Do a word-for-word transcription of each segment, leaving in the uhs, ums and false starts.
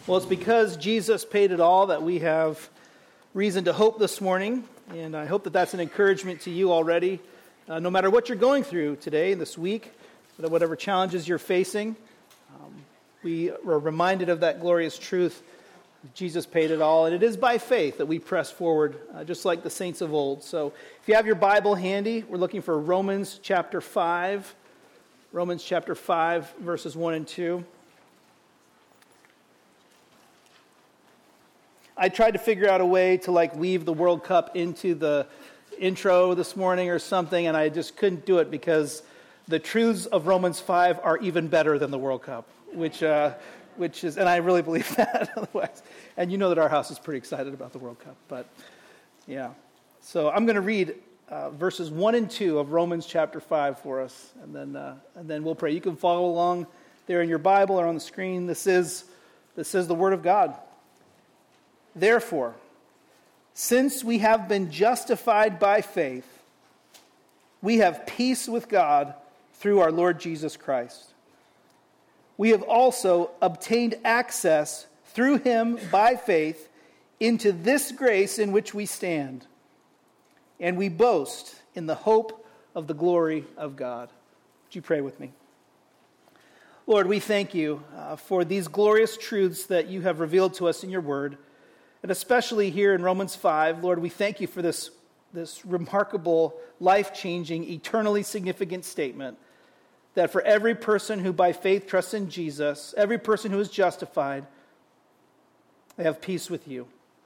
Well, it's because Jesus paid it all that we have reason to hope this morning, and I hope that that's an encouragement to you already. Uh, no matter what you're going through today, this week, whatever challenges you're facing, um, we are reminded of that glorious truth. Jesus paid it all, and it is by faith that we press forward, uh, just like the saints of old. So if you have your Bible handy, we're looking for Romans chapter five. Romans chapter five, verses one and two. I tried to figure out a way to like weave the World Cup into the intro this morning or something, and I just couldn't do it because the truths of Romans five are even better than the World Cup, which uh, which is, and I really believe that otherwise. And you know that our house is pretty excited about the World Cup, but yeah. So I'm going to read uh, verses one and two of Romans chapter five for us, and then uh, and then we'll pray. You can follow along there in your Bible or on the screen. This is this is the Word of God. Therefore, since we have been justified by faith, we have peace with God through our Lord Jesus Christ. We have also obtained access through him by faith into this grace in which we stand, and we boast in the hope of the glory of God. Would you pray with me? Lord, we thank you uh, for these glorious truths that you have revealed to us in your word. And especially here in Romans five, Lord, we thank you for this, this remarkable, life-changing, eternally significant statement that for every person who by faith trusts in Jesus, every person who is justified, they have peace with you.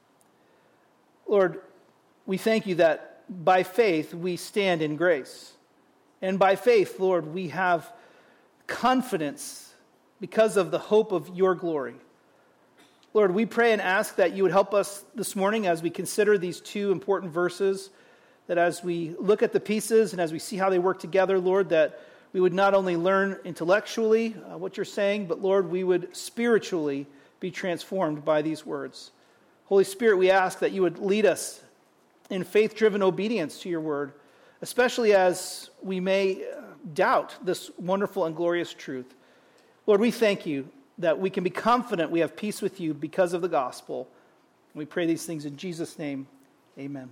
Lord, we thank you that by faith we stand in grace. And by faith, Lord, we have confidence because of the hope of your glory. Lord, we pray and ask that you would help us this morning as we consider these two important verses, that as we look at the pieces and as we see how they work together, Lord, that we would not only learn intellectually uh, what you're saying, but Lord, we would spiritually be transformed by these words. Holy Spirit, we ask that you would lead us in faith-driven obedience to your word, especially as we may doubt this wonderful and glorious truth. Lord, we thank you that we can be confident we have peace with you because of the gospel. We pray these things in Jesus' name. Amen.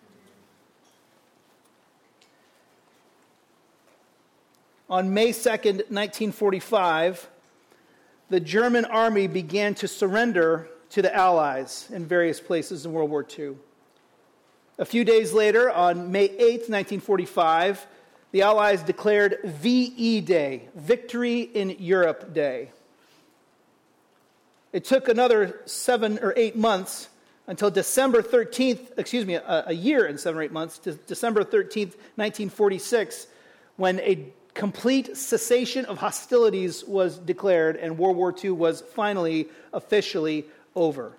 On May second, nineteen forty-five, the German army began to surrender to the Allies in various places in World War Two. A few days later, on May eighth, nineteen forty-five, the Allies declared V E Day, Victory in Europe Day. It took another seven or eight months until December thirteenth, excuse me, a, a year and seven or eight months, to December thirteenth, nineteen forty-six, when a complete cessation of hostilities was declared and World War Two was finally officially over.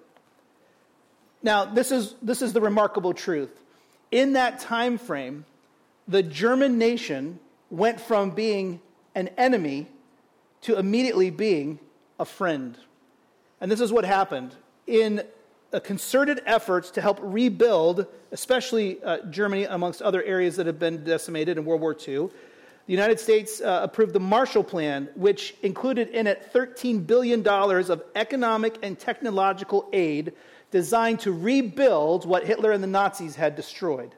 Now, this is this is the remarkable truth. In that time frame, the German nation went from being an enemy to immediately being a friend. And this is what happened. In a concerted efforts to help rebuild, especially uh, Germany amongst other areas that have been decimated in World War Two, the United States uh, approved the Marshall Plan, which included in it thirteen billion dollars of economic and technological aid designed to rebuild what Hitler and the Nazis had destroyed.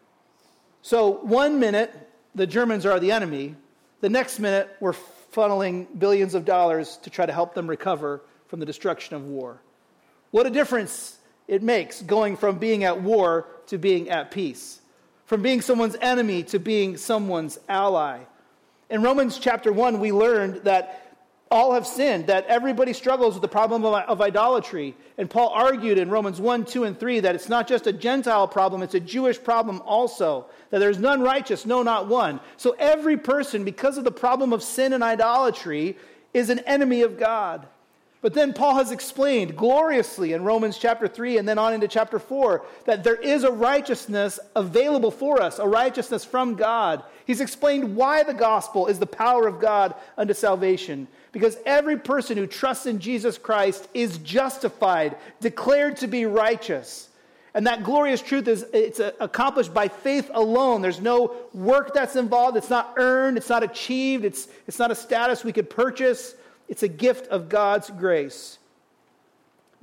So one minute, the Germans are the enemy. The next minute, we're funneling billions of dollars to try to help them recover from the destruction of war. What a difference it makes going from being at war to being at peace, from being someone's enemy to being someone's ally. In Romans chapter one, we learned that all have sinned, that everybody struggles with the problem of, of idolatry. And Paul argued in Romans one, two, and three that it's not just a Gentile problem, it's a Jewish problem also, that there's none righteous, no, not one. So every person, because of the problem of sin and idolatry, is an enemy of God. But then Paul has explained gloriously in Romans chapter three and then on into chapter four that there is a righteousness available for us, a righteousness from God. He's explained why the gospel is the power of God unto salvation. Because every person who trusts in Jesus Christ is justified, declared to be righteous. And that glorious truth is it's accomplished by faith alone. There's no work that's involved. It's not earned. It's not achieved. It's, it's not a status we could purchase. It's a gift of God's grace.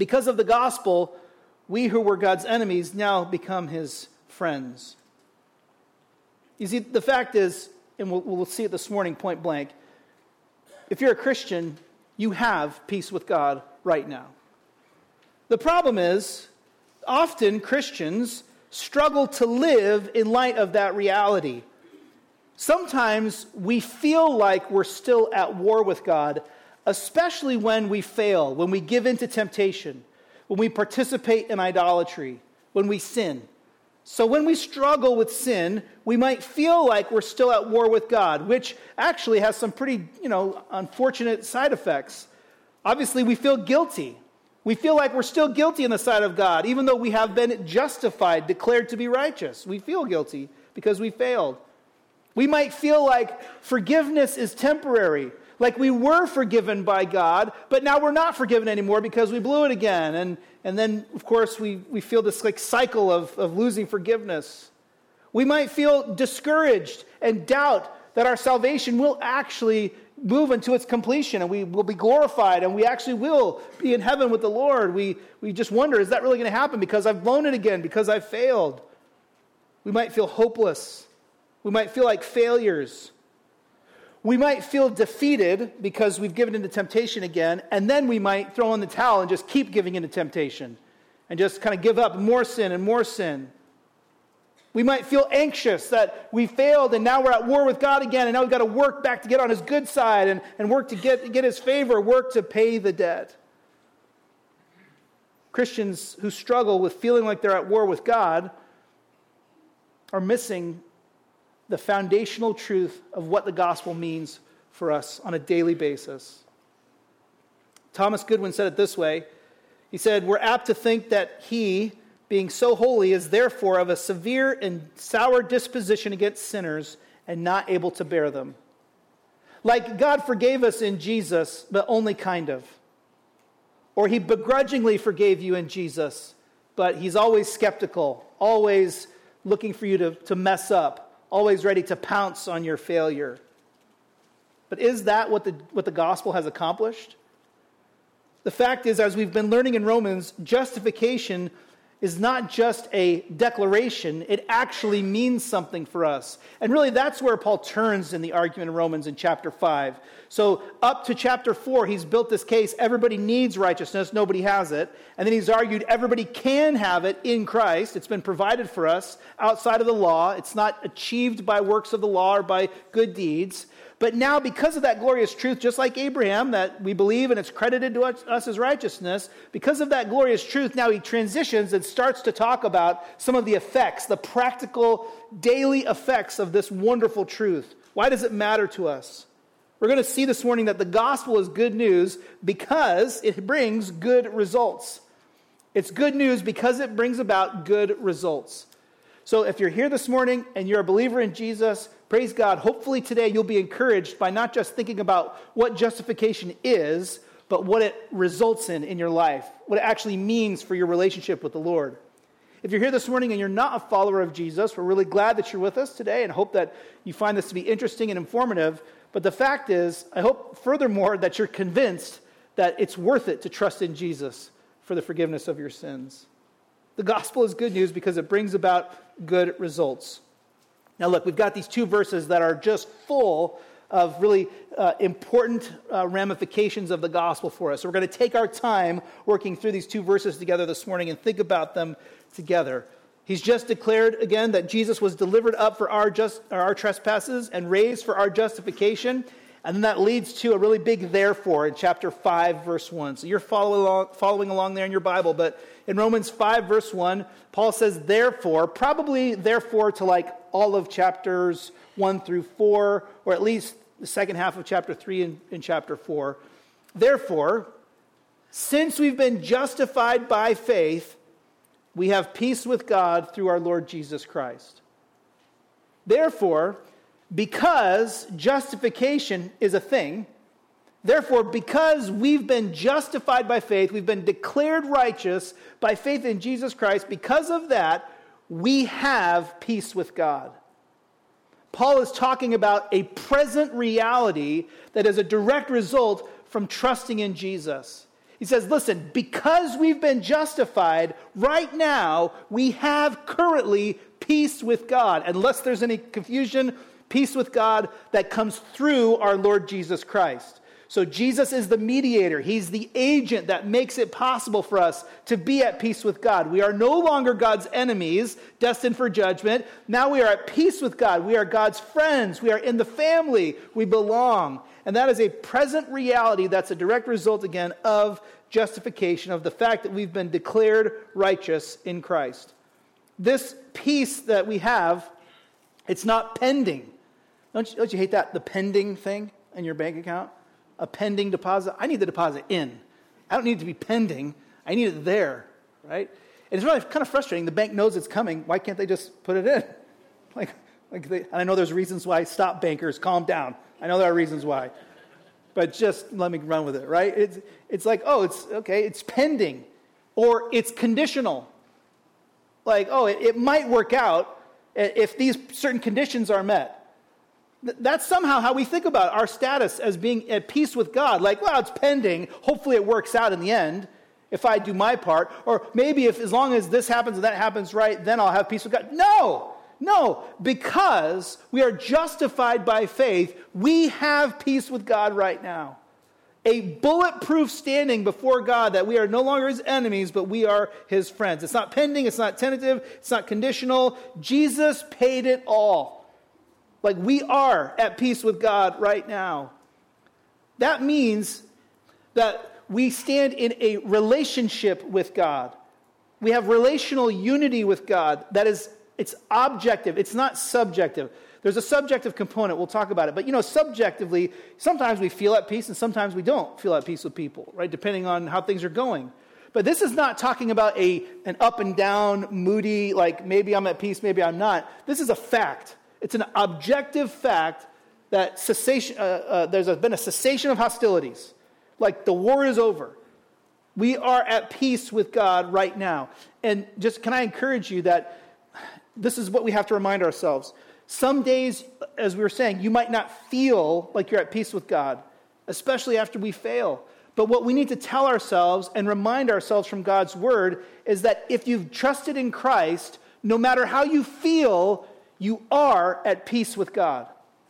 Because of the gospel, we who were God's enemies now become his friends. You see, the fact is, and we'll, we'll see it this morning point blank, if you're a Christian, you have peace with God right now. The problem is, often Christians struggle to live in light of that reality. Sometimes we feel like we're still at war with God, especially when we fail, when we give in to temptation, when we participate in idolatry, when we sin. So when we struggle with sin, we might feel like we're still at war with God, which actually has some pretty, you know, unfortunate side effects. Obviously, we feel guilty. We feel like we're still guilty in the sight of God, even though we have been justified, declared to be righteous. We feel guilty because we failed. We might feel like forgiveness is temporary, like we were forgiven by God, but now we're not forgiven anymore because we blew it again. And, and then, of course, we, we feel this like cycle of, of losing forgiveness. We might feel discouraged and doubt that our salvation will actually move into its completion and we will be glorified and we actually will be in heaven with the Lord. We, we just wonder, is that really going to happen because I've blown it again, because I've failed? We might feel hopeless. We might feel like failures. We might feel defeated because we've given into temptation again, and then we might throw in the towel and just keep giving into temptation and just kind of give up more sin and more sin. We might feel anxious that we failed and now we're at war with God again, and now we've got to work back to get on his good side and, and work to get, get his favor, work to pay the debt. Christians who struggle with feeling like they're at war with God are missing the foundational truth of what the gospel means for us on a daily basis. Thomas Goodwin said it this way. He said, "We're apt to think that he, being so holy, is therefore of a severe and sour disposition against sinners and not able to bear them. Like God forgave us in Jesus, but only kind of. Or he begrudgingly forgave you in Jesus, but he's always skeptical, always looking for you to, to mess up, always ready to pounce on your failure." But is that what the, what the gospel has accomplished? The fact is, as we've been learning in Romans, justification is not just a declaration, it actually means something for us. And really that's where Paul turns in the argument in Romans in chapter five. So up to chapter four, he's built this case, everybody needs righteousness, nobody has it. And then he's argued everybody can have it in Christ. It's been provided for us outside of the law. It's not achieved by works of the law or by good deeds. But now, because of that glorious truth, just like Abraham, that we believe and it's credited to us, us as righteousness, because of that glorious truth, now he transitions and starts to talk about some of the effects, the practical daily effects of this wonderful truth. Why does it matter to us? We're going to see this morning that the gospel is good news because it brings good results. It's good news because it brings about good results. So if you're here this morning and you're a believer in Jesus, praise God. Hopefully today you'll be encouraged by not just thinking about what justification is, but what it results in in your life, what it actually means for your relationship with the Lord. If you're here this morning and you're not a follower of Jesus, we're really glad that you're with us today and hope that you find this to be interesting and informative. But the fact is, I hope furthermore that you're convinced that it's worth it to trust in Jesus for the forgiveness of your sins. The gospel is good news because it brings about good results. Now look, we've got these two verses that are just full of really uh, important uh, ramifications of the gospel for us. So we're going to take our time working through these two verses together this morning and think about them together. He's just declared again that Jesus was delivered up for our just our trespasses and raised for our justification. And then that leads to a really big therefore in chapter five, verse one. So you're following along, following along there in your Bible. But in Romans five, verse one, Paul says therefore, probably therefore to like all of chapters one through four, or at least the second half of chapter three and, and chapter four. Therefore, since we've been justified by faith, we have peace with God through our Lord Jesus Christ. Therefore, because justification is a thing, therefore, because we've been justified by faith, we've been declared righteous by faith in Jesus Christ, because of that, we have peace with God. Paul is talking about a present reality that is a direct result from trusting in Jesus. He says, listen, because we've been justified, right now we have currently peace with God. Unless there's any confusion, peace with God that comes through our Lord Jesus Christ. So Jesus is the mediator. He's the agent that makes it possible for us to be at peace with God. We are no longer God's enemies, destined for judgment. Now we are at peace with God. We are God's friends. We are in the family. We belong. And that is a present reality that's a direct result, again, of justification, of the fact that we've been declared righteous in Christ. This peace that we have, it's not pending. Don't you, don't you hate that? The pending thing in your bank account? A pending deposit. I need the deposit in. I don't need it to be pending. I need it there, right? And it's really kind of frustrating. The bank knows it's coming. Why can't they just put it in? Like, like they, and I know there's reasons why. Stop, bankers. Calm down. I know there are reasons why. But just let me run with it, right? It's, it's like, oh, it's okay, it's pending. Or it's conditional. Like, oh, it, it might work out if these certain conditions are met. That's somehow how we think about our status as being at peace with God. Like, well, it's pending. Hopefully it works out in the end if I do my part. Or maybe if as long as this happens and that happens right, then I'll have peace with God. No, no. Because we are justified by faith, we have peace with God right now. A bulletproof standing before God that we are no longer his enemies, but we are his friends. It's not pending. It's not tentative. It's not conditional. Jesus paid it all. Like, we are at peace with God right now. That means that we stand in a relationship with God. We have relational unity with God. That is, it's objective. It's not subjective. There's a subjective component. We'll talk about it. But, you know, subjectively, sometimes we feel at peace and sometimes we don't feel at peace with people, right? Depending on how things are going. But this is not talking about a an up and down, moody, like maybe I'm at peace, maybe I'm not. This is a fact. It's an objective fact that cessation. Uh, uh, there's a, been a cessation of hostilities. Like the war is over. We are at peace with God right now. And just can I encourage you that this is what we have to remind ourselves. Some days, as we were saying, you might not feel like you're at peace with God, especially after we fail. But what we need to tell ourselves and remind ourselves from God's word is that if you've trusted in Christ, no matter how you feel, you are at peace with God.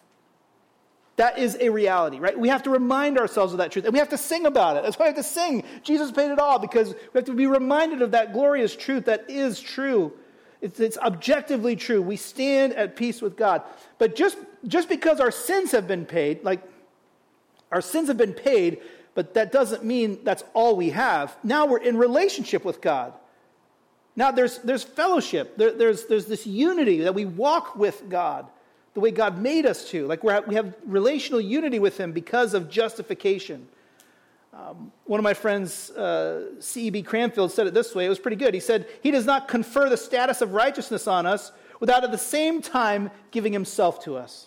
That is a reality, right? We have to remind ourselves of that truth, and we have to sing about it. That's why we have to sing. Jesus paid it all, because we have to be reminded of that glorious truth that is true. It's, it's objectively true. We stand at peace with God. But just, just because our sins have been paid, like our sins have been paid, but that doesn't mean that's all we have. Now we're in relationship with God. Now there's there's fellowship. There, there's there's this unity that we walk with God, the way God made us to. Like we're, we have relational unity with him because of justification. Um, one of my friends, uh, C E B Cranfield, said it this way. It was pretty good. He said, he does not confer the status of righteousness on us without at the same time giving himself to us.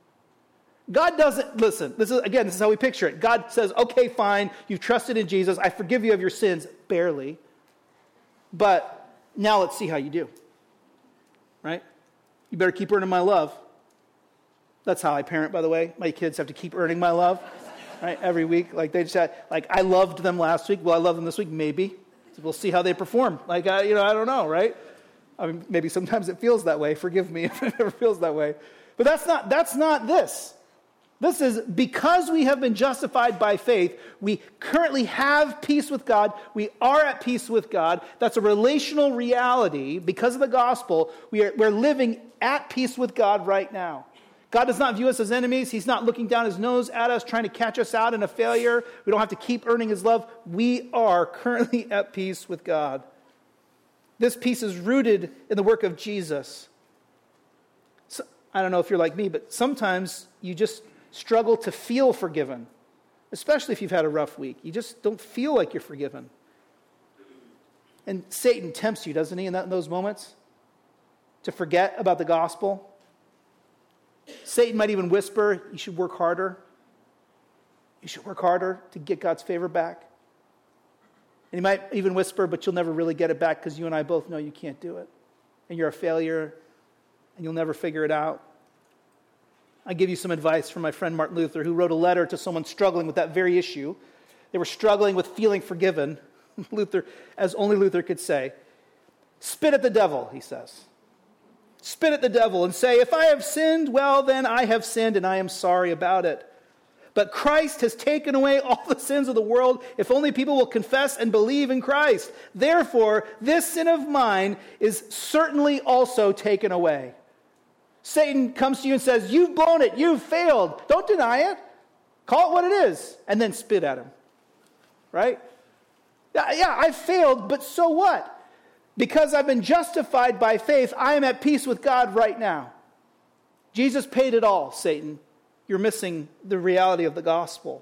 God doesn't, listen, this is again, this is how we picture it. God says, okay, fine, you've trusted in Jesus. I forgive you of your sins, barely. But now let's see how you do, right? You better keep earning my love. That's how I parent, by the way. My kids have to keep earning my love, right? Every week, like they just had, like I loved them last week. Will I love them this week? Maybe. So we'll see how they perform. Like I, you know, I don't know, right? I mean, maybe sometimes it feels that way. Forgive me if it ever feels that way. But that's not. That's not this. This is because we have been justified by faith, we currently have peace with God. We are at peace with God. That's a relational reality. Because of the gospel, we are, we're living at peace with God right now. God does not view us as enemies. He's not looking down his nose at us, trying to catch us out in a failure. We don't have to keep earning his love. We are currently at peace with God. This peace is rooted in the work of Jesus. So, I don't know if you're like me, but sometimes you just struggle to feel forgiven, especially if you've had a rough week. You just don't feel like you're forgiven. And Satan tempts you, doesn't he, in, that, in those moments? To forget about the gospel. Satan might even whisper, you should work harder. You should work harder to get God's favor back. And he might even whisper, but you'll never really get it back because you and I both know you can't do it. And you're a failure, and you'll never figure it out. I give you some advice from my friend Martin Luther, who wrote a letter to someone struggling with that very issue. They were struggling with feeling forgiven, Luther, as only Luther could say. Spit at the devil, he says. Spit at the devil and say, if I have sinned, well, then I have sinned and I am sorry about it. But Christ has taken away all the sins of the world if only people will confess and believe in Christ. Therefore, this sin of mine is certainly also taken away. Satan comes to you and says, you've blown it, you've failed. Don't deny it. Call it what it is, and then spit at him. Right? Yeah, yeah, I failed, but so what? Because I've been justified by faith, I am at peace with God right now. Jesus paid it all, Satan. You're missing the reality of the gospel.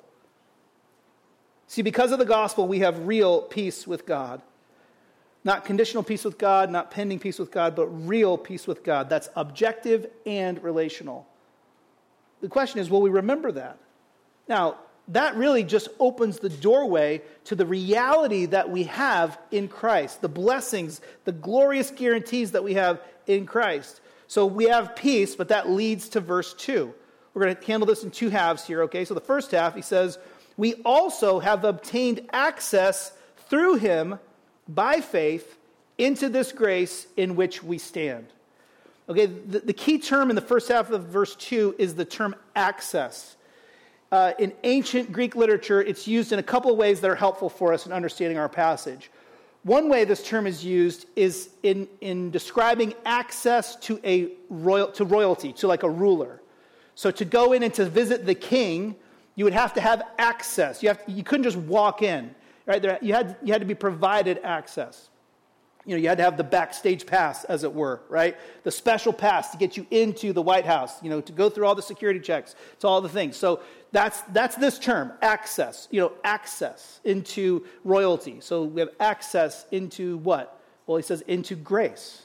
See, because of the gospel, we have real peace with God. Not conditional peace with God, not pending peace with God, but real peace with God. That's objective and relational. The question is, will we remember that? Now, that really just opens the doorway to the reality that we have in Christ, the blessings, the glorious guarantees that we have in Christ. So we have peace, but that leads to verse two. We're going to handle this in two halves here, okay? So the first half, he says, we also have obtained access through him by faith into this grace in which we stand. Okay, the, the key term in the first half of verse two is the term access. Uh, in ancient Greek literature, it's used in a couple of ways that are helpful for us in understanding our passage. One way this term is used is in, in describing access to a royal to royalty, to like a ruler. So to go in and to visit the king, you would have to have access. You have you couldn't just walk in, right? There, you had you had to be provided access. You know, you had to have the backstage pass, as it were, right? The special pass to get you into the White House, you know, to go through all the security checks, to all the things. So that's that's this term, access, you know, access into royalty. So we have access into what? Well, he says into grace.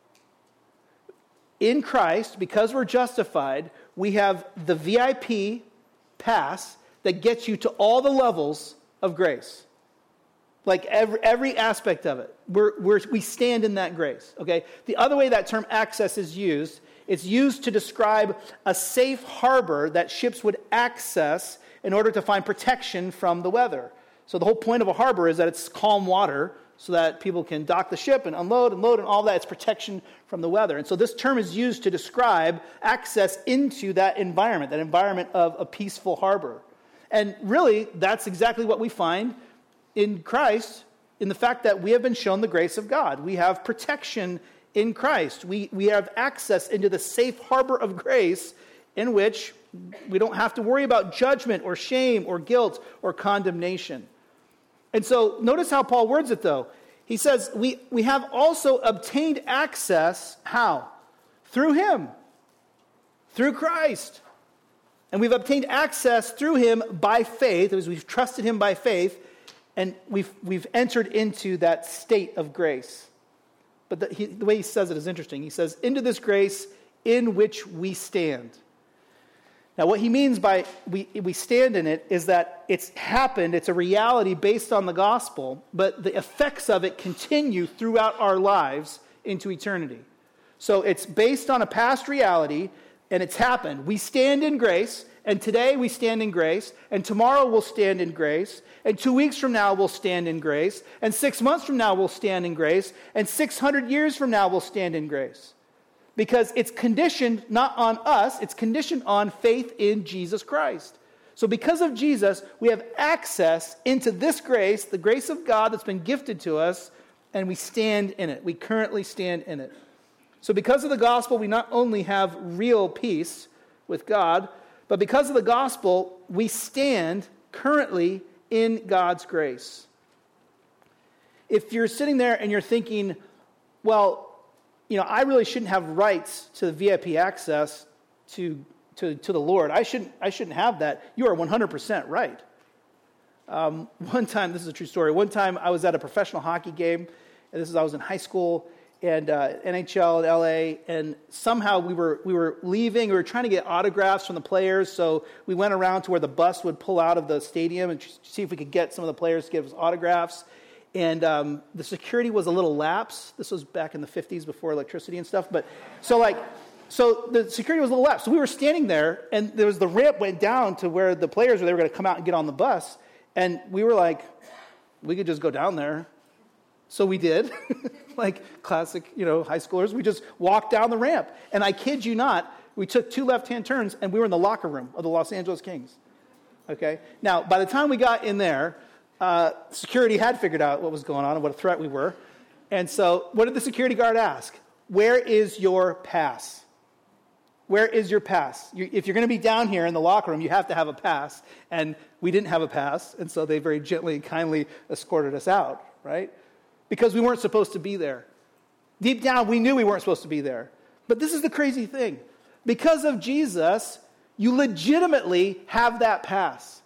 In Christ, because we're justified, we have the V I P pass that gets you to all the levels of grace. Like every every aspect of it. We're, we're, we stand in that grace, okay? The other way that term access is used, it's used to describe a safe harbor that ships would access in order to find protection from the weather. So the whole point of a harbor is that it's calm water so that people can dock the ship and unload and load and all that. It's protection from the weather. And so this term is used to describe access into that environment, that environment of a peaceful harbor. And really, that's exactly what we find in Christ, in the fact that we have been shown the grace of God. We have protection in Christ. We, we have access into the safe harbor of grace in which we don't have to worry about judgment or shame or guilt or condemnation. And so notice how Paul words it, though. He says, we, we have also obtained access, how? Through him. Through Christ. And we've obtained access through him by faith, as we've trusted him by faith, and we've we've entered into that state of grace. But the, he, the way he says it is interesting. He says, into this grace in which we stand. Now, what he means by we, we stand in it is that it's happened, it's a reality based on the gospel, but the effects of it continue throughout our lives into eternity. So it's based on a past reality, and it's happened. We stand in grace, and today we stand in grace, and tomorrow we'll stand in grace, and two weeks from now we'll stand in grace, and six months from now we'll stand in grace, and six hundred years from now we'll stand in grace. Because it's conditioned not on us, it's conditioned on faith in Jesus Christ. So because of Jesus, we have access into this grace, the grace of God that's been gifted to us, and we stand in it. We currently stand in it. So because of the gospel, we not only have real peace with God, but because of the gospel, we stand currently in God's grace. If you're sitting there and you're thinking, well, you know, I really shouldn't have rights to the V I P access to, to, to the Lord. I shouldn't, I shouldn't have that. You are one hundred percent right. Um, one time, this is a true story. One time I was at a professional hockey game, and this is I was in high school, and uh, N H L in L A, and somehow we were we were leaving. We were trying to get autographs from the players, so we went around to where the bus would pull out of the stadium and see if we could get some of the players to give us autographs. And um, the security was a little lax. This was back in the fifties before electricity and stuff. But so like, so the security was a little lax. So we were standing there, and there was the ramp went down to where the players were. They were going to come out and get on the bus. And we were like, we could just go down there. So we did, like classic, you know, high schoolers. We just walked down the ramp. And I kid you not, we took two left-hand turns, and we were in the locker room of the Los Angeles Kings. Okay? Now, by the time we got in there, uh, security had figured out what was going on and what a threat we were. And so what did the security guard ask? Where is your pass? Where is your pass? You, if you're going to be down here in the locker room, you have to have a pass. And we didn't have a pass, and so they very gently and kindly escorted us out, right? Because we weren't supposed to be there. Deep down, we knew we weren't supposed to be there. But this is the crazy thing. Because of Jesus, you legitimately have that pass.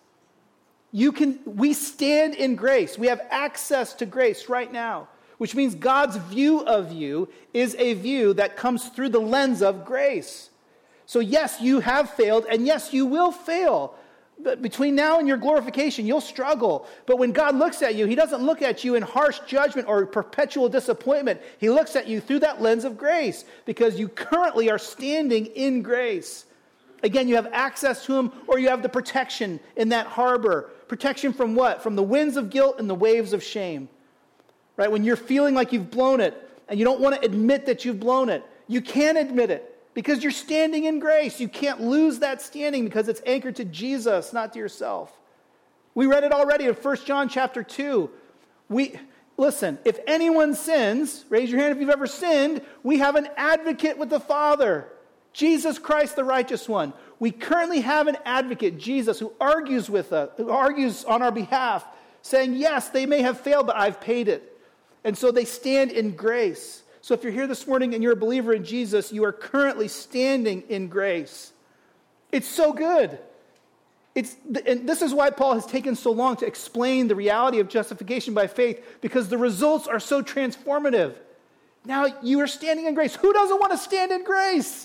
You can. We stand in grace. We have access to grace right now, which means God's view of you is a view that comes through the lens of grace. So yes, you have failed, and yes, you will fail. But between now and your glorification, you'll struggle. But when God looks at you, he doesn't look at you in harsh judgment or perpetual disappointment. He looks at you through that lens of grace, because you currently are standing in grace. Again, you have access to him, or you have the protection in that harbor. Protection from what? From the winds of guilt and the waves of shame. Right? When you're feeling like you've blown it, and you don't want to admit that you've blown it, you can admit it. Because you're standing in grace. You can't lose that standing because it's anchored to Jesus, not to yourself. We read it already in First John chapter two. We, listen, if anyone sins, raise your hand if you've ever sinned, we have an advocate with the Father, Jesus Christ, the righteous one. We currently have an advocate, Jesus, who argues with us, who argues on our behalf, saying, yes, they may have failed, but I've paid it. And so they stand in grace. So if you're here this morning and you're a believer in Jesus, you are currently standing in grace. It's so good. It's, and this is why Paul has taken so long to explain the reality of justification by faith, because the results are so transformative. Now you are standing in grace. Who doesn't want to stand in grace?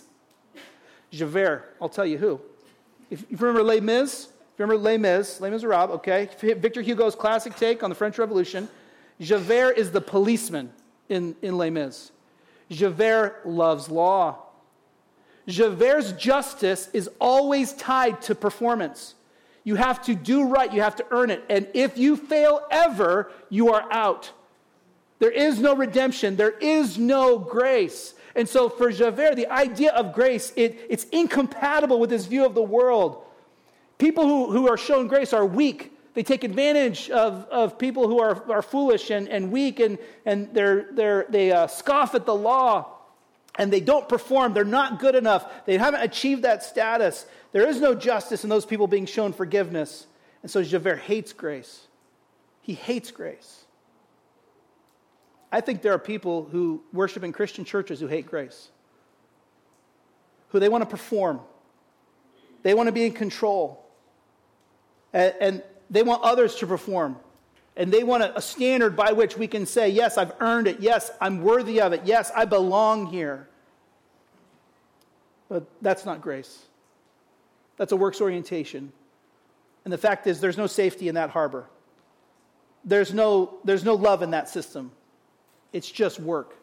Javert, I'll tell you who. If you remember Les Mis, if you remember Les Mis, Les Miserables, okay, Victor Hugo's classic take on the French Revolution, Javert is the policeman in, in Les Mis. Javert loves law. Javert's justice is always tied to performance. You have to do right. You have to earn it. And if you fail ever, you are out. There is no redemption. There is no grace. And so for Javert, the idea of grace, it, it's incompatible with his view of the world. People who, who are shown grace are weak. They take advantage of, of people who are, are foolish and, and weak, and, and they're, they're, they uh, scoff at the law, and they don't perform. They're not good enough. They haven't achieved that status. There is no justice in those people being shown forgiveness. And so Javert hates grace. He hates grace. I think there are people who worship in Christian churches who hate grace, who they want to perform. They want to be in control. And, and they want others to perform. And they want a, a standard by which we can say, yes, I've earned it. Yes, I'm worthy of it. Yes, I belong here. But that's not grace. That's a works orientation. And the fact is, there's no safety in that harbor. There's no, there's no love in that system. It's just work.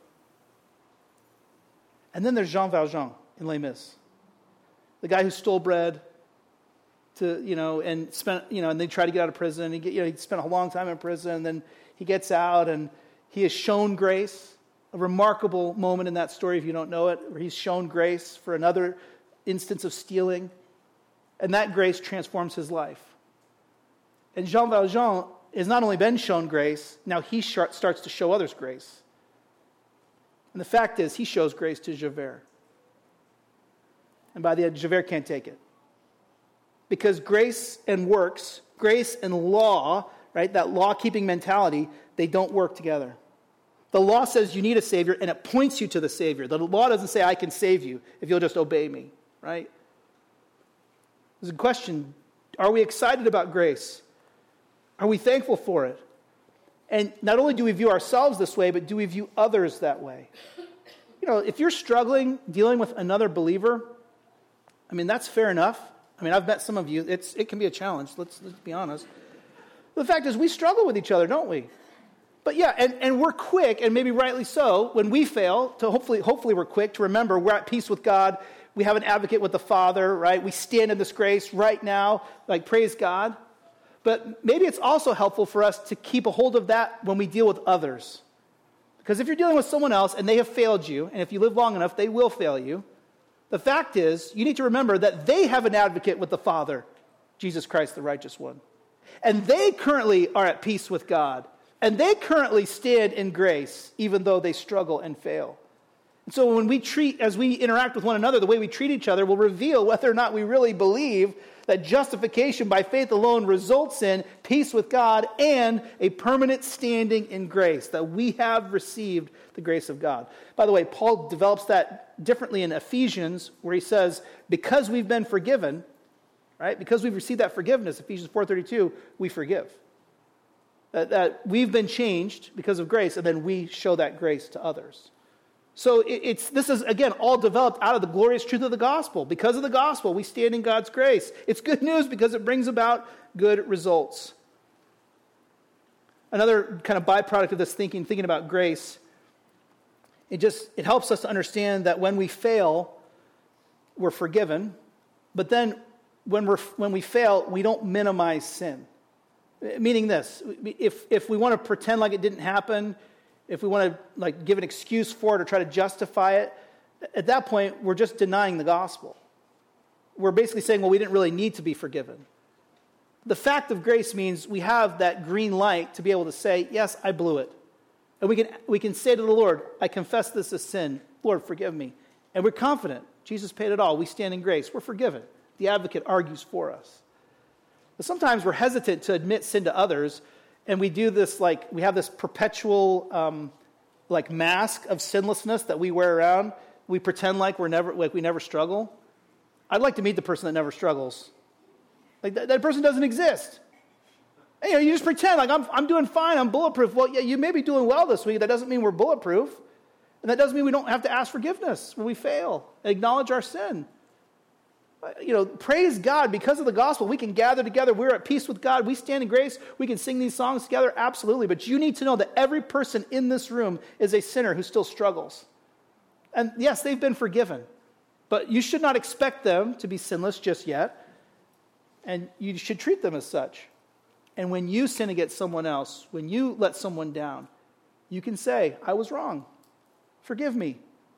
And then there's Jean Valjean in Les Mis. The guy who stole bread, to, you know, and spent, you know, and they try to get out of prison. He get, you know, he spent a long time in prison, and then he gets out, and he is shown grace. A remarkable moment in that story, if you don't know it, where he's shown grace for another instance of stealing, and that grace transforms his life. And Jean Valjean has not only been shown grace, now he sh- starts to show others grace. And the fact is, he shows grace to Javert. And by the end, Javert can't take it. Because grace and works, grace and law, right, that law-keeping mentality, they don't work together. The law says you need a Savior, and it points you to the Savior. The law doesn't say, I can save you if you'll just obey me, right? There's a question, are we excited about grace? Are we thankful for it? And not only do we view ourselves this way, but do we view others that way? You know, if you're struggling dealing with another believer, I mean, that's fair enough. I mean, I've met some of you. It's it can be a challenge, let's, let's be honest. The fact is, we struggle with each other, don't we? But yeah, and, and we're quick, and maybe rightly so, when we fail, to hopefully, hopefully we're quick to remember we're at peace with God. We have an advocate with the Father, right? We stand in this grace right now, like praise God. But maybe it's also helpful for us to keep a hold of that when we deal with others. Because if you're dealing with someone else and they have failed you, and if you live long enough, they will fail you, the fact is, you need to remember that they have an advocate with the Father, Jesus Christ, the righteous one. And they currently are at peace with God. And they currently stand in grace, even though they struggle and fail. And so when we treat, as we interact with one another, the way we treat each other will reveal whether or not we really believe that justification by faith alone results in peace with God and a permanent standing in grace, that we have received the grace of God. By the way, Paul develops that differently in Ephesians, where he says, because we've been forgiven, right? Because we've received that forgiveness, Ephesians four thirty-two, we forgive. That, that we've been changed because of grace, and then we show that grace to others. So it, it's this is, again, all developed out of the glorious truth of the gospel. Because of the gospel, we stand in God's grace. It's good news because it brings about good results. Another kind of byproduct of this thinking, thinking about grace, it just it helps us to understand that when we fail, we're forgiven. But then when we're when we fail, we don't minimize sin. Meaning this, if if we want to pretend like it didn't happen, if we want to like give an excuse for it or try to justify it, at that point, we're just denying the gospel. We're basically saying, well, we didn't really need to be forgiven. The fact of grace means we have that green light to be able to say, yes, I blew it. And we can we can say to the Lord, I confess this as sin. Lord, forgive me. And we're confident. Jesus paid it all. We stand in grace. We're forgiven. The advocate argues for us. But sometimes we're hesitant to admit sin to others, and we do this like, we have this perpetual um, like mask of sinlessness that we wear around. We pretend like we're never like we never struggle. I'd like to meet the person that never struggles. Like that, that person doesn't exist. And, you know, you just pretend like I'm I'm doing fine, I'm bulletproof. Well, yeah, you may be doing well this week. That doesn't mean we're bulletproof. And that doesn't mean we don't have to ask forgiveness when we fail and acknowledge our sin. You know, praise God, because of the gospel, we can gather together. We're at peace with God. We stand in grace. We can sing these songs together. Absolutely. But you need to know that every person in this room is a sinner who still struggles. And yes, they've been forgiven. But you should not expect them to be sinless just yet. And you should treat them as such. And when you sin against someone else, when you let someone down, you can say, I was wrong. Forgive me.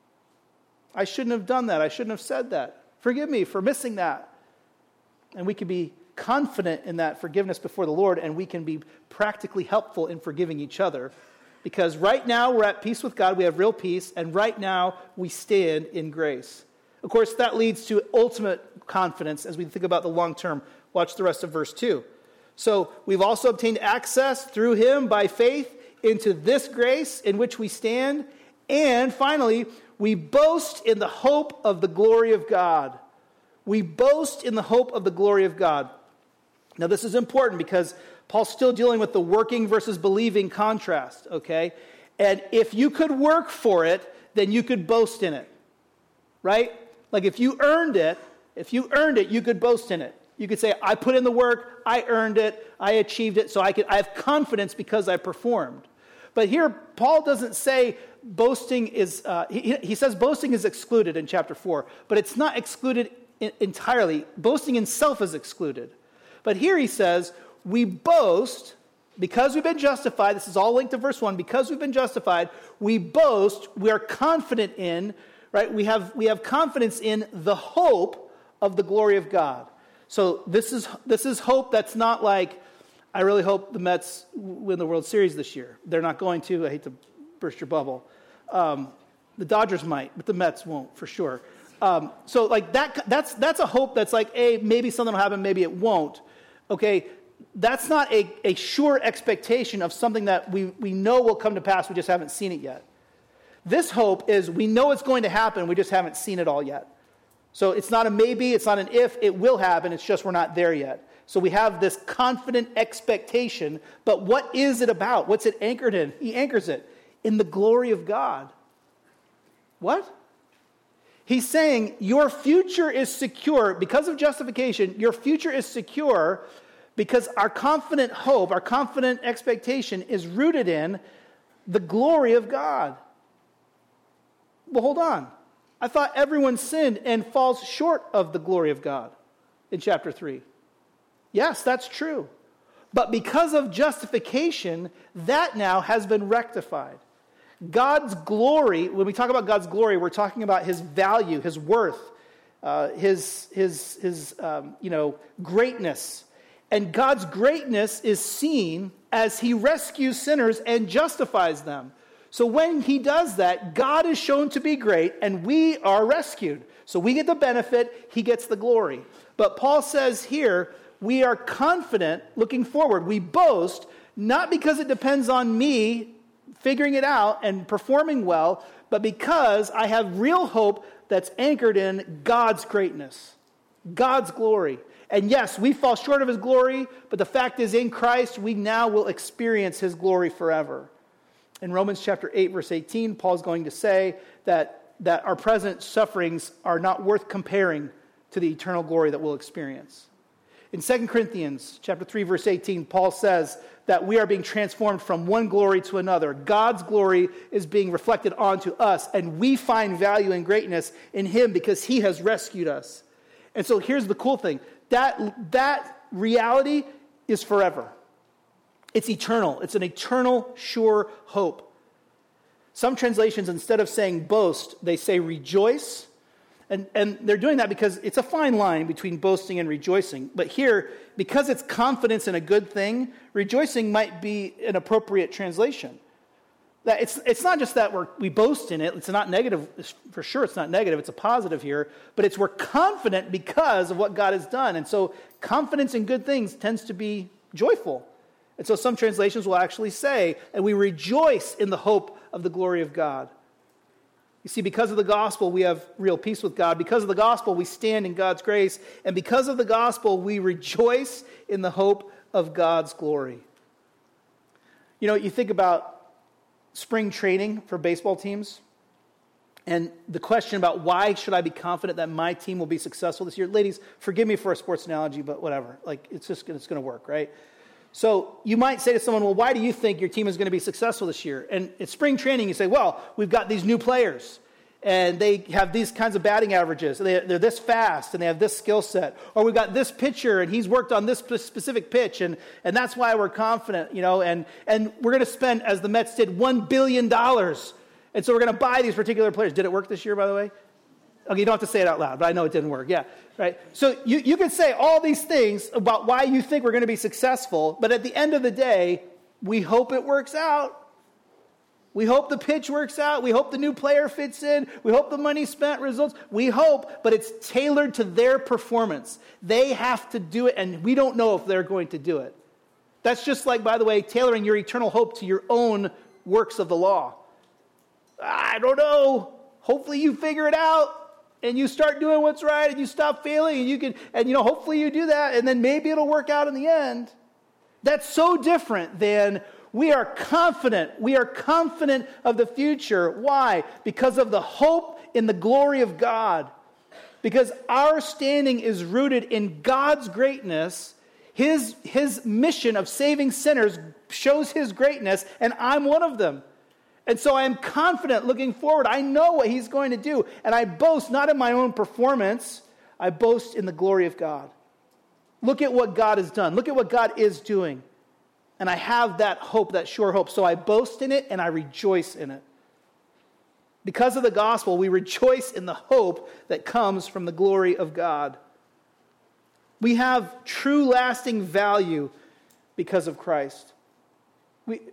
I shouldn't have done that. I shouldn't have said that. Forgive me for missing that. And we can be confident in that forgiveness before the Lord, and we can be practically helpful in forgiving each other. Because right now we're at peace with God, we have real peace, and right now we stand in grace. Of course, that leads to ultimate confidence as we think about the long term. Watch the rest of verse two. So we've also obtained access through him by faith into this grace in which we stand. And finally, we boast in the hope of the glory of God. We boast in the hope of the glory of God. Now, this is important because Paul's still dealing with the working versus believing contrast, okay? And if you could work for it, then you could boast in it, right? Like if you earned it, if you earned it, you could boast in it. You could say, I put in the work, I earned it, I achieved it, so I could, I have confidence because I performed. But here, Paul doesn't say boasting is, uh, he, he says boasting is excluded in chapter four, but it's not excluded in, entirely. Boasting in self is excluded. But here he says, we boast, because we've been justified, this is all linked to verse one, because we've been justified, we boast, we are confident in, right? We have, we have confidence in the hope of the glory of God. So this is this is hope that's not like, I really hope the Mets win the World Series this year. They're not going to. I hate to burst your bubble. Um, the Dodgers might, but the Mets won't for sure. Um, so like that, that's that's a hope that's like, hey, maybe something will happen, maybe it won't. Okay, that's not a, a sure expectation of something that we, we know will come to pass, we just haven't seen it yet. This hope is we know it's going to happen, we just haven't seen it all yet. So it's not a maybe, it's not an if, it will happen, it's just we're not there yet. So we have this confident expectation, but what is it about? What's it anchored in? He anchors it in the glory of God. What? He's saying your future is secure because of justification. Your future is secure because our confident hope, our confident expectation is rooted in the glory of God. Well, hold on. I thought everyone sinned and falls short of the glory of God in chapter three. Yes, that's true. But because of justification, that now has been rectified. God's glory, when we talk about God's glory, we're talking about his value, his worth, uh, his, his, his um, you know, greatness. And God's greatness is seen as he rescues sinners and justifies them. So when he does that, God is shown to be great and we are rescued. So we get the benefit, he gets the glory. But Paul says here, we are confident looking forward. We boast, not because it depends on me figuring it out and performing well, but because I have real hope that's anchored in God's greatness, God's glory. And yes, we fall short of his glory, but the fact is in Christ, we now will experience his glory forever. In Romans chapter eight, verse eighteen, Paul's going to say that, that our present sufferings are not worth comparing to the eternal glory that we'll experience. In Second Corinthians chapter three, verse eighteen, Paul says that we are being transformed from one glory to another. God's glory is being reflected onto us, and we find value and greatness in him because he has rescued us. And so here's the cool thing. That, that reality is forever. It's eternal. It's an eternal, sure hope. Some translations, instead of saying boast, they say rejoice. And, and they're doing that because it's a fine line between boasting and rejoicing. But here, because it's confidence in a good thing, rejoicing might be an appropriate translation. That it's, it's not just that we're, we boast in it. It's not negative. For sure, it's not negative. It's a positive here. But it's we're confident because of what God has done. And so confidence in good things tends to be joyful. And so some translations will actually say, and we rejoice in the hope of the glory of God. You see, because of the gospel, we have real peace with God. Because of the gospel, we stand in God's grace. And because of the gospel, we rejoice in the hope of God's glory. You know, you think about spring training for baseball teams, and the question about why should I be confident that my team will be successful this year? Ladies, forgive me for a sports analogy, but whatever. Like, it's just it's going to work, right? So you might say to someone, well, why do you think your team is going to be successful this year? And at spring training, you say, well, we've got these new players, and they have these kinds of batting averages. And they, they're this fast, and they have this skill set. Or we've got this pitcher, and he's worked on this specific pitch, and, and that's why we're confident, you know. And, and we're going to spend, as the Mets did, one billion dollars. And so we're going to buy these particular players. Did it work this year, by the way? Okay, you don't have to say it out loud, but I know it didn't work. Yeah, right? So you, you could say all these things about why you think we're going to be successful, but at the end of the day, we hope it works out. We hope the pitch works out. We hope the new player fits in. We hope the money spent results. We hope, but it's tailored to their performance. They have to do it, and we don't know if they're going to do it. That's just like, by the way, tailoring your eternal hope to your own works of the law. I don't know. Hopefully you figure it out. And you start doing what's right, and you stop failing, and you can, and you know, hopefully you do that, and then maybe it'll work out in the end. That's so different than we are confident. We are confident of the future. Why? Because of the hope in the glory of God. Because our standing is rooted in God's greatness. His, his mission of saving sinners shows his greatness, and I'm one of them. And so I am confident looking forward. I know what he's going to do. And I boast not in my own performance. I boast in the glory of God. Look at what God has done. Look at what God is doing. And I have that hope, that sure hope. So I boast in it and I rejoice in it. Because of the gospel, we rejoice in the hope that comes from the glory of God. We have true lasting value because of Christ. We...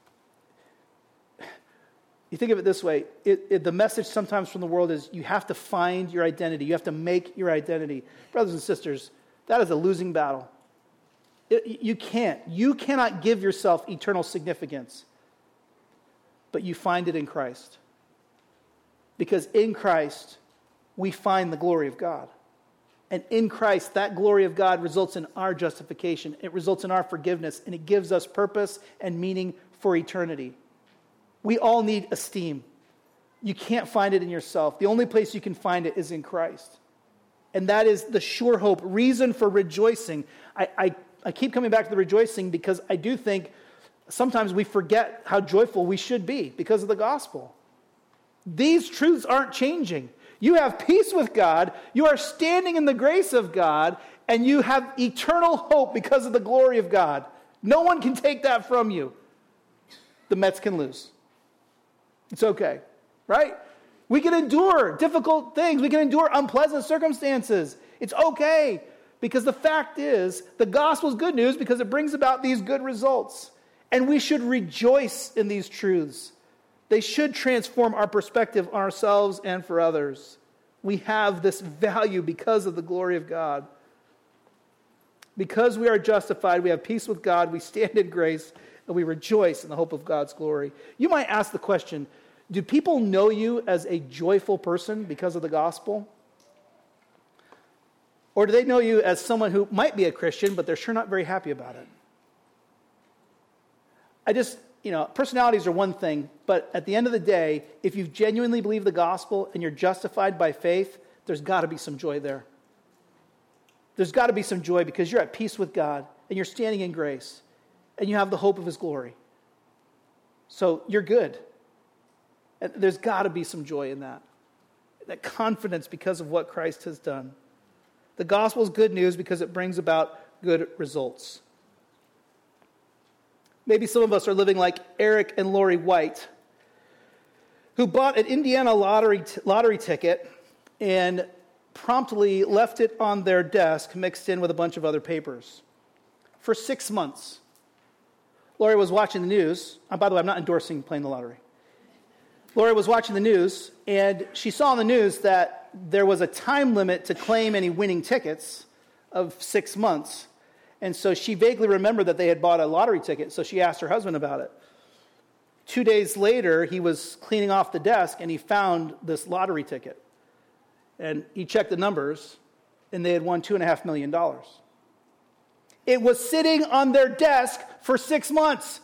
You think of it this way, it, it, the message sometimes from the world is you have to find your identity. You have to make your identity. Brothers and sisters, that is a losing battle. It, you can't. You cannot give yourself eternal significance, but you find it in Christ. Because in Christ, we find the glory of God. And in Christ, that glory of God results in our justification. It results in our forgiveness, and it gives us purpose and meaning for eternity. We all need esteem. You can't find it in yourself. The only place you can find it is in Christ. And that is the sure hope, reason for rejoicing. I, I, I keep coming back to the rejoicing because I do think sometimes we forget how joyful we should be because of the gospel. These truths aren't changing. You have peace with God, you are standing in the grace of God, and you have eternal hope because of the glory of God. No one can take that from you. The Mets can lose. It's okay, right? We can endure difficult things. We can endure unpleasant circumstances. It's okay, because the fact is, the gospel is good news because it brings about these good results. And we should rejoice in these truths. They should transform our perspective on ourselves and for others. We have this value because of the glory of God. Because we are justified, we have peace with God, we stand in grace, and we rejoice in the hope of God's glory. You might ask the question, do people know you as a joyful person because of the gospel? Or do they know you as someone who might be a Christian, but they're sure not very happy about it? I just, you know, personalities are one thing, but at the end of the day, if you genuinely believe the gospel and you're justified by faith, there's got to be some joy there. There's got to be some joy because you're at peace with God and you're standing in grace and you have the hope of his glory. So you're good. And there's got to be some joy in that. That confidence because of what Christ has done. The gospel is good news because it brings about good results. Maybe some of us are living like Eric and Lori White, who bought an Indiana lottery t- lottery ticket and promptly left it on their desk mixed in with a bunch of other papers for six months. Lori was watching the news. Oh, by the way, I'm not endorsing playing the lottery. Lori was watching the news, and she saw in the news that there was a time limit to claim any winning tickets of six months. And so she vaguely remembered that they had bought a lottery ticket, so she asked her husband about it. Two days later, he was cleaning off the desk, and he found this lottery ticket. And he checked the numbers, and they had won two point five million dollars. It was sitting on their desk for six months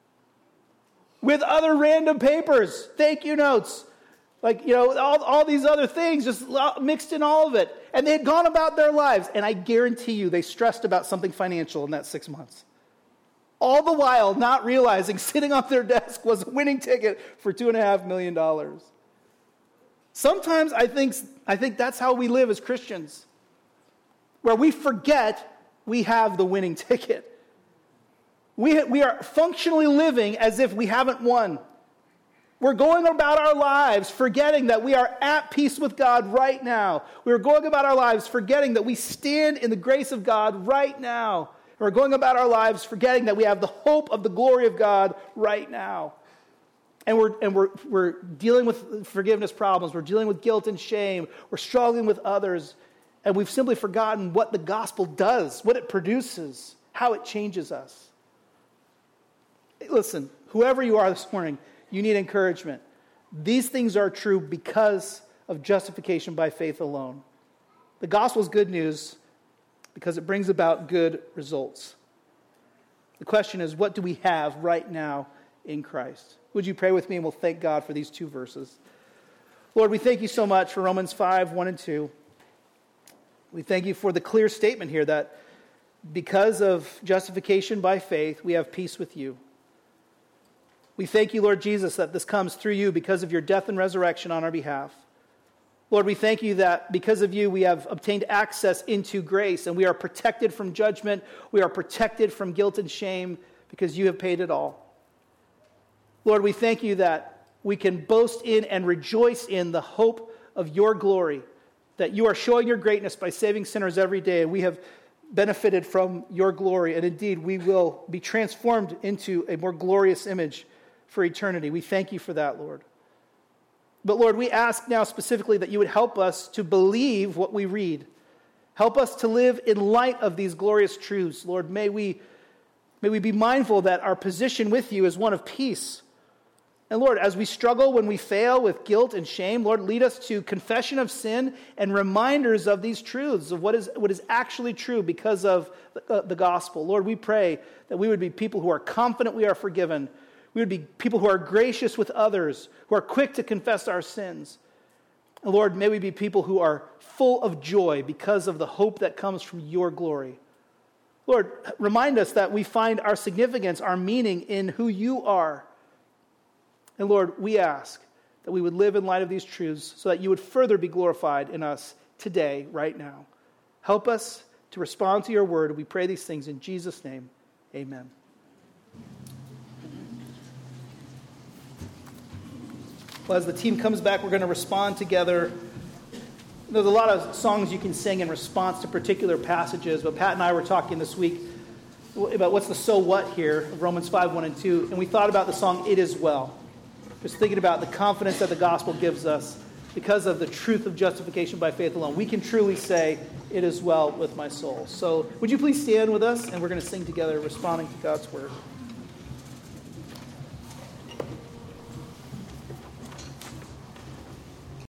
with other random papers, thank you notes, like, you know, all, all these other things, just mixed in all of it. And they had gone about their lives, and I guarantee you they stressed about something financial in that six months. All the while not realizing sitting on their desk was a winning ticket for two point five million dollars. Sometimes I think, I think that's how we live as Christians, where we forget we have the winning ticket. We, we are functionally living as if we haven't won. We're going about our lives forgetting that we are at peace with God right now. We're going about our lives forgetting that we stand in the grace of God right now. We're going about our lives forgetting that we have the hope of the glory of God right now. And we're and we're we're dealing with forgiveness problems. We're dealing with guilt and shame. We're struggling with others. And we've simply forgotten what the gospel does, what it produces, how it changes us. Listen, whoever you are this morning, you need encouragement. These things are true because of justification by faith alone. The gospel is good news because it brings about good results. The question is, what do we have right now in Christ? Would you pray with me, and we'll thank God for these two verses. Lord, we thank you so much for Romans five, one and two. We thank you for the clear statement here that because of justification by faith, we have peace with you. We thank you, Lord Jesus, that this comes through you because of your death and resurrection on our behalf. Lord, we thank you that because of you, we have obtained access into grace, and we are protected from judgment. We are protected from guilt and shame because you have paid it all. Lord, we thank you that we can boast in and rejoice in the hope of your glory, that you are showing your greatness by saving sinners every day, and we have benefited from your glory, and indeed we will be transformed into a more glorious image for eternity. We thank you for that, Lord. But Lord, we ask now specifically that you would help us to believe what we read. Help us to live in light of these glorious truths. Lord, may we, may we be mindful that our position with you is one of peace. And Lord, as we struggle when we fail with guilt and shame, Lord, lead us to confession of sin and reminders of these truths, of what is, what is actually true because of the, uh, the gospel. Lord, we pray that we would be people who are confident we are forgiven. We would be people who are gracious with others, who are quick to confess our sins. And Lord, may we be people who are full of joy because of the hope that comes from your glory. Lord, remind us that we find our significance, our meaning in who you are. And Lord, we ask that we would live in light of these truths so that you would further be glorified in us today, right now. Help us to respond to your word. We pray these things in Jesus' name. Amen. Well, as the team comes back, we're going to respond together. There's a lot of songs you can sing in response to particular passages, but Pat and I were talking this week about what's the so what here of Romans five, one and two, and we thought about the song It Is Well. Just thinking about the confidence that the gospel gives us because of the truth of justification by faith alone. We can truly say, it is well with my soul. So would you please stand with us, and we're going to sing together, responding to God's word.